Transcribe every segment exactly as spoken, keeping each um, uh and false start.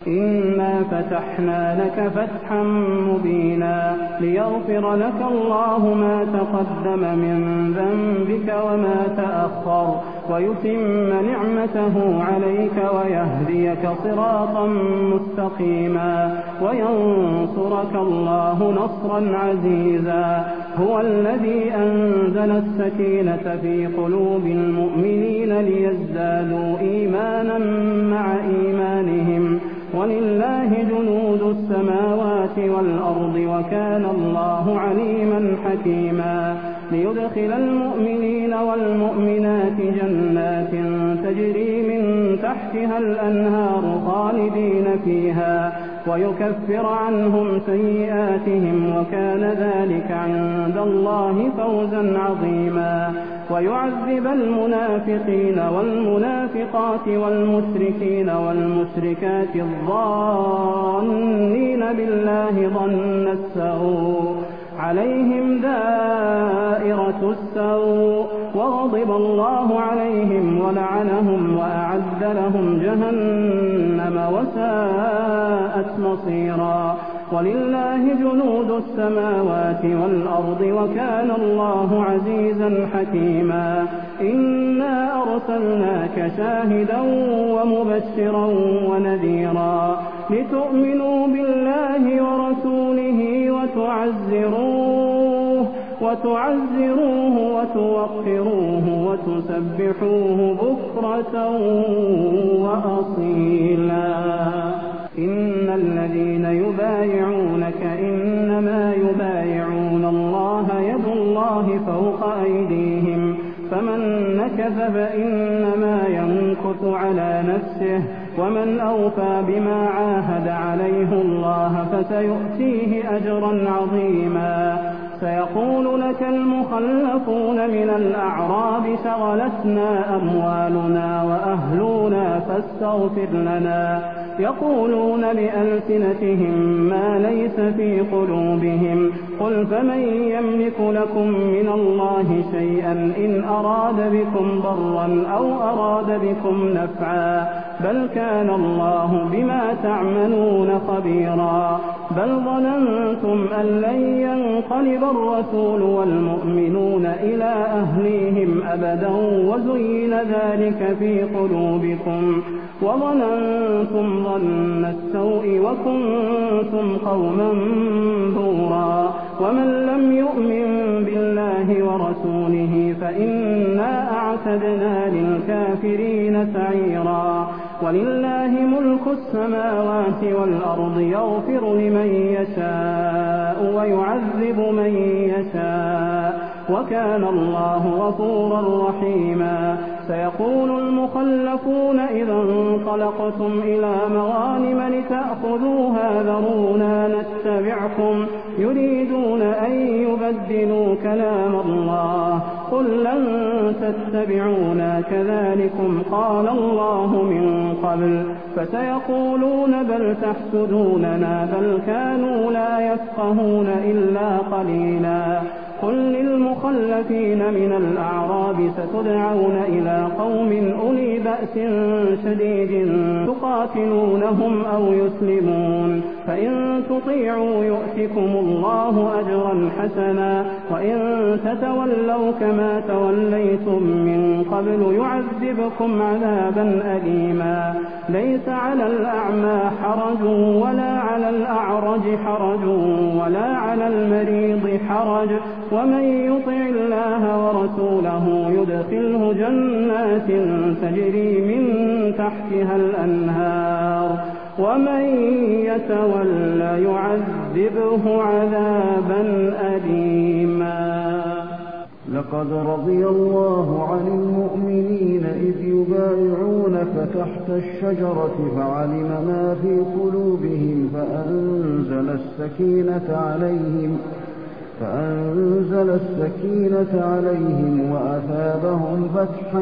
إنا فتحنا لك فتحا مبينا ليغفر لك الله ما تقدم من ذنبك وما تأخر ويتم نعمته عليك ويهديك صراطا مستقيما وينصرك الله نصرا عزيزا. هو الذي أنزل السكينة في قلوب المؤمنين ليزدادوا إيمانا مع إيمانهم ولله جنود السماوات والأرض وكان الله عليما حكيما. ليدخل المؤمنين والمؤمنات جنات تجري من تحتها الأنهار خالدين فيها ويكفر عنهم سيئاتهم وكان ذلك عند الله فوزا عظيما. ويعذب المنافقين والمنافقات والمشركين والمشركات الظانين بالله ظن السوء عليهم دائرة السوء وغضب الله عليهم ولعنهم وأعد لهم جهنم وساءت مصيرا. ولله جنود السماوات والأرض وكان الله عزيزا حكيما. إنا أرسلناك شاهدا ومبشرا ونذيرا لتؤمنوا بالله ورسوله وتعزروه وتعزروه وتوقروه وتسبحوه بكرة وأصيلا. إن الذين يبايعونك إنما يبايعون الله يد الله فوق أيديهم فمن نكث فإنما ينكث على نفسه ومن أوفى بما عاهد عليه الله فسيؤتيه أجرا عظيما. سيقول لك المخلفون من الأعراب شغلتنا أموالنا وأهلنا فاستغفر لنا يقولون بألسنتهم ما ليس في قلوبهم قل فمن يملك لكم من الله شيئا إن أراد بكم ضرا أو أراد بكم نفعا بل كان الله بما تعملون خبيرا. بل ظننتم أن لن ينقلب الرسول والمؤمنون إلى أهليهم أبدا وزين ذلك في قلوبكم وظننتم ظن السوء وكنتم قوما بورا. ومن لم يؤمن بالله ورسوله فإنا أعتدنا للكافرين سعيرا. ولله ملك السماوات والأرض يغفر لمن يشاء ويعذب من يشاء وكان الله غفورا رحيما. سيقول المخلفون إذا انطلقتم إلى مغانم لتأخذوها ذرونا نتبعكم يريدون أن يبدلوا كلام الله قل لن تتبعونا كذلكم قال الله من قبل فسيقولون بل تحسدوننا بل كانوا لا يفقهون إلا قليلا. قل للمخلفين من الأعراب ستدعون إلى قوم أولي بأس شديد تقاتلونهم أو يسلمون فإن تطيعوا يؤتكم الله أجرا حسنا وإن تتولوا كما توليتم من قبل يعذبكم عذابا أليما. ليس على الأعمى حرج ولا على الأعرج حرج ولا على المريض حرج ومن يطع الله ورسوله يدخله جنات تجري من تحتها الأنهار ومن يتولى يعذبه عذابا أليما. لقد رضي الله عن المؤمنين إذ يبايعونك تحت الشجرة فعلم ما في قلوبهم فأنزل السكينة عليهم فأنزل السكينة عليهم وأثابهم فتحا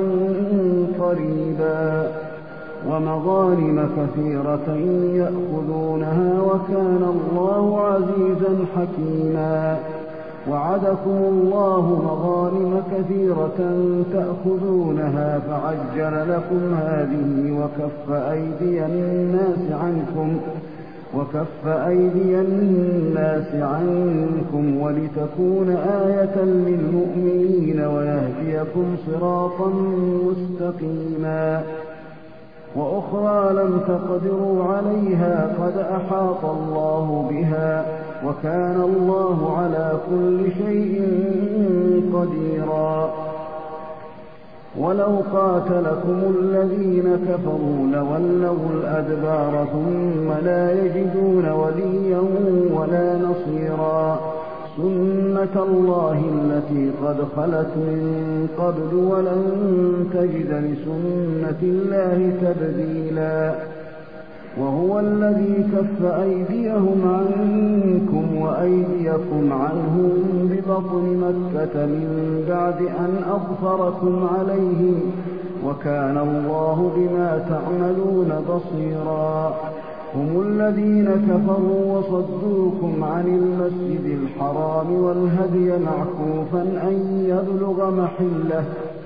قريبا ومغانم كثيرة يأخذونها وكان الله عزيزا حكيما. وعدكم الله مغانم كثيرة تأخذونها فعجل لكم هذه وكف أيدي الناس عنكم وكف أيدي الناس عنكم ولتكون آية للمؤمنين ويهديكم صراطا مستقيما. وأخرى لم تقدروا عليها قد أحاط الله بها وكان الله على كل شيء قديرا. ولو قاتلكم الذين كفروا لولوا الأدبار ثم لا يجدون وليا ولا نصيرا. سنة الله التي قد خلت من قبل ولن تجد لسنة الله تبديلا. وهو الذي كف أيديهم عنكم وأيديكم عنهم ببطن مكة من بعد أن أظفركم عليهم وكان الله بما تعملون بصيرا. هم الذين كفروا وصدوكم عن المسجد الحرام والهدي معكوفا أن يبلغ محله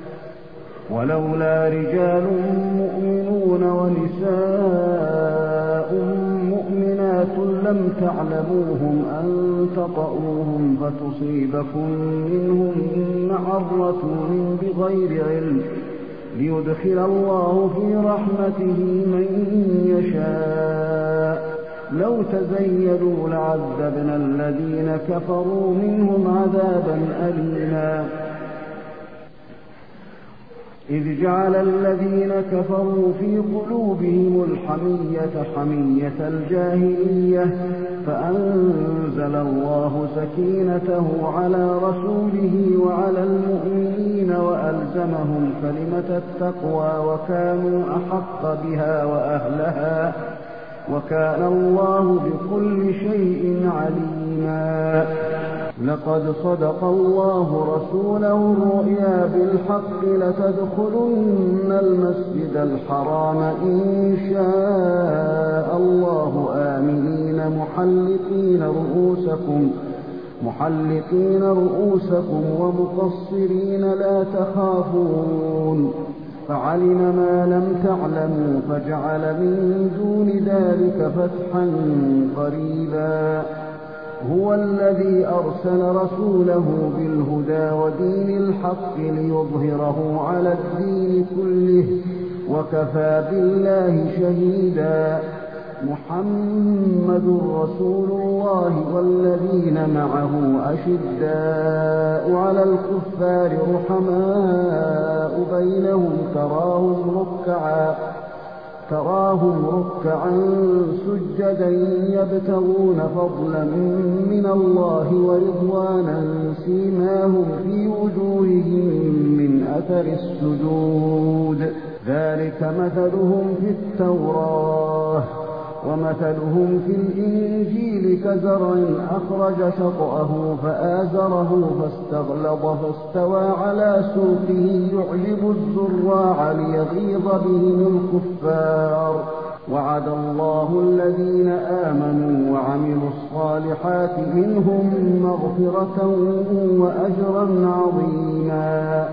ولولا رجال مؤمنون ونساء مؤمنات لم تعلموهم أن تطؤوهم فتصيبكم منهم معرة بغير علم ليدخل الله في رحمته من يشاء. لو تزيلوا لعذبنا الذين كفروا منهم عذابا أليما. إذ جعل الذين كفروا في قلوبهم الحمية حمية الجاهلية فأنزل الله سكينته على رسوله وعلى المؤمنين وألزمهم كلمة التقوى وكانوا أحق بها وأهلها وكان الله بكل شيء عليما. لقد صدق الله رسوله الرؤيا بالحق لتدخلن المسجد الحرام إن شاء الله آمنين محلقين رؤوسكم محلقين رؤوسكم ومقصرين لا تخافون فعلم ما لم تعلموا فجعل من دون ذلك فتحا قريبا. هو الذي أرسل رسوله بالهدى ودين الحق ليظهره على الدين كله وكفى بالله شهيدا. محمد رسول الله والذين معه أشداء على الكفار رحماء بينهم تراهم ركعا تراهم ركعا سجدا يبتغون فضلا من الله ورضوانا سيماهم في وجوههم من أثر السجود ذلك مثلهم في التوراة ومثلهم في الإنجيل كزرع أخرج شطأه فآزره فاستغلظ فاستوى على سوقه يعجب الزراع ليغيظ بهم الكفار. وعد الله الذين آمنوا وعملوا الصالحات منهم مغفرة وأجرا عظيما.